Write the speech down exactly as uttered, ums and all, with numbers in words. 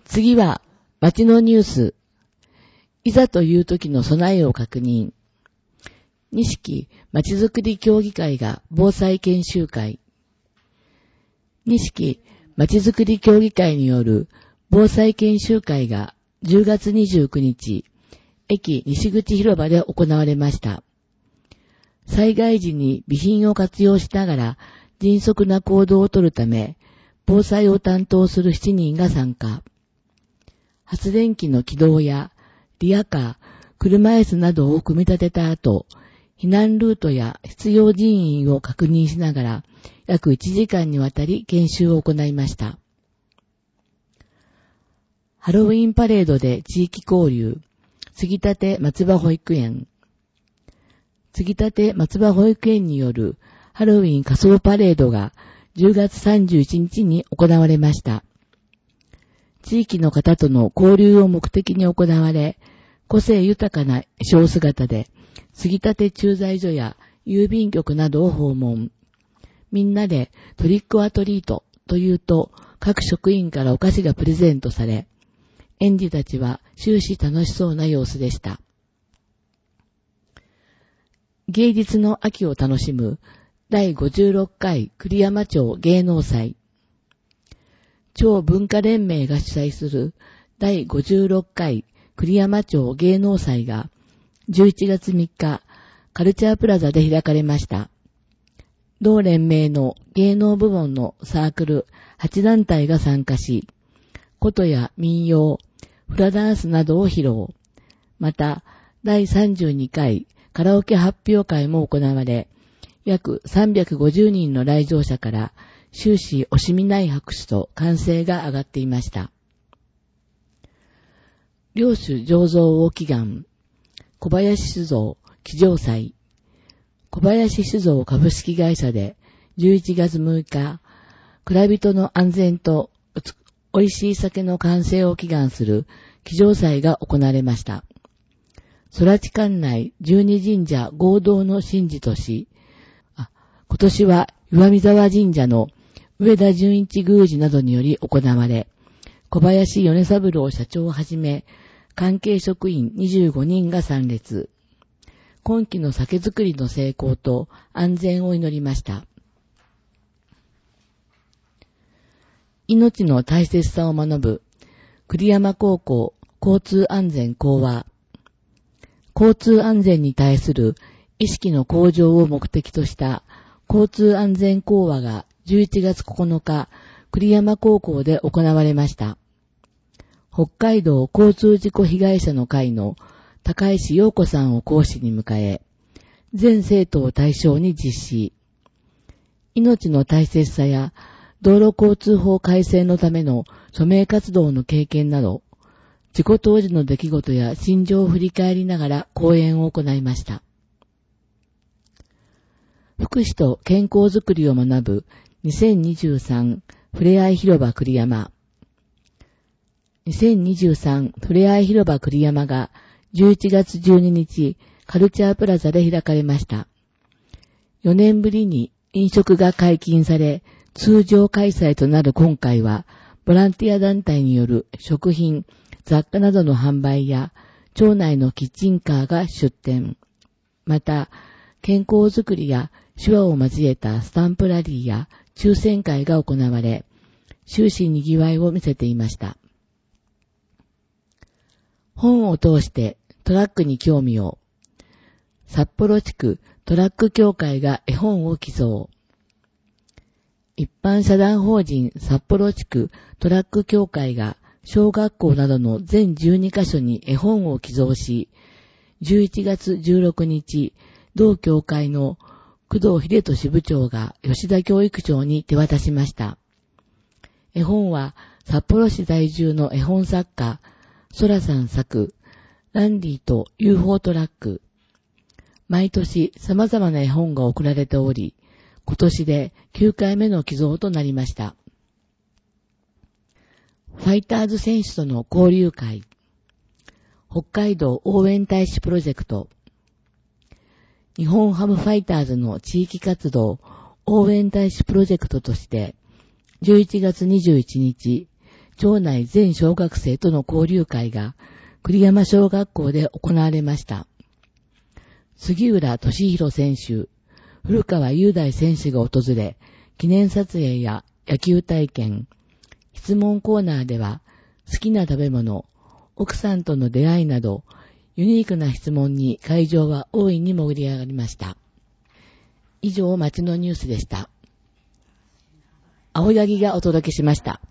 次は、町のニュース。いざという時の備えを確認。錦まちづくり協議会が防災研修会。錦まちづくり協議会による防災研修会がじゅうがつにじゅうくにち、駅西口広場で行われました。災害時に備品を活用しながら迅速な行動をとるため、防災を担当するしちにんが参加。発電機の起動やリヤカー、車椅子などを組み立てた後、避難ルートや必要人員を確認しながら約いちじかんにわたり研修を行いました。ハロウィンパレードで地域交流、つぎたて松葉保育園。つぎたて松葉保育園によるハロウィン仮装パレードがじゅうがつさんじゅういちにちに行われました。地域の方との交流を目的に行われ、個性豊かな衣装姿で、つぎたて駐在所や郵便局などを訪問。みんなでトリックオアトリートというと、各職員からお菓子がプレゼントされ、園児たちは終始楽しそうな様子でした。芸術の秋を楽しむだいごじゅうろっかい栗山町芸能祭。町文化連盟が主催するだいごじゅうろっかい栗山町芸能祭がじゅういちがつみっかカルチャープラザで開かれました。同連盟の芸能部門のサークルはちだんたいが参加し、琴や民謡、フラダンスなどを披露。また、だいさんじゅうにかいカラオケ発表会も行われ、約さんびゃくごじゅうにんの来場者から終始惜しみない拍手と歓声が上がっていました。領主醸造を祈願、小林酒造祈醸祭。小林酒造株式会社でじゅういちがつむいか、蔵人の安全と美味しい酒の完成を祈願する祈醸祭が行われました。空知管内じゅうに神社合同の神事とし、あ今年は岩見沢神社の上田純一宮司などにより行われ、小林米三郎社長をはじめ、関係職員にじゅうごにんが参列。今期の酒造りの成功と安全を祈りました。命の大切さを学ぶ、栗山高校交通安全講話。交通安全に対する意識の向上を目的とした交通安全講話がじゅういちがつここのか、栗山高校で行われました。北海道交通事故被害者の会の高石陽子さんを講師に迎え、全生徒を対象に実施。命の大切さや道路交通法改正のための署名活動の経験など、事故当時の出来事や心情を振り返りながら講演を行いました。福祉と健康づくりを学ぶにせんにじゅうさんふれあい広場栗山。にせんにじゅうさんふれあい広場栗山がじゅういちがつじゅうににちカルチャープラザで開かれました。よねんぶりに飲食が解禁され、通常開催となる今回は、ボランティア団体による食品、雑貨などの販売や、町内のキッチンカーが出店。また、健康づくりや手話を交えたスタンプラリーや抽選会が行われ、終始にぎわいを見せていました。本を通してトラックに興味を。札幌地区トラック協会が絵本を寄贈。一般社団法人札幌地区トラック協会が小学校などの全じゅうにかしょに絵本を寄贈し、じゅういちがつじゅうろくにち、同協会の工藤秀俊部長が吉田教育長に手渡しました。絵本は札幌市在住の絵本作家、ソラさん作、ランディと ユーフォー トラック。毎年様々な絵本が送られており、今年できゅうかいめの寄贈となりました。ファイターズ選手との交流会。北海道応援大使プロジェクト。日本ハムファイターズの地域活動応援大使プロジェクトとして、じゅういちがつにじゅういちにち、 町内全小学生との交流会が栗山小学校で行われました。杉浦俊弘選手、古川雄大選手が訪れ、記念撮影や野球体験、質問コーナーでは好きな食べ物、奥さんとの出会いなど、ユニークな質問に会場は大いに盛り上がりました。以上、町のニュースでした。青柳がお届けしました。